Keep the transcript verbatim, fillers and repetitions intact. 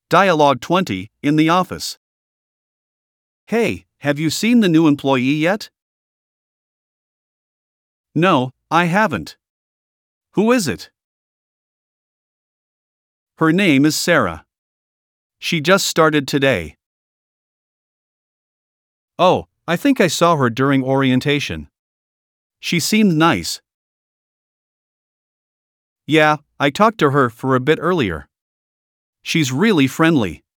Dialogue twenty, in the office. Hey, have you seen the new employee yet? No, I haven't. Who is it? Her name is Sarah. She just started today. Oh, I think I saw her during orientation. She seemed nice. Yeah, I talked to her for a bit earlier. She's really friendly.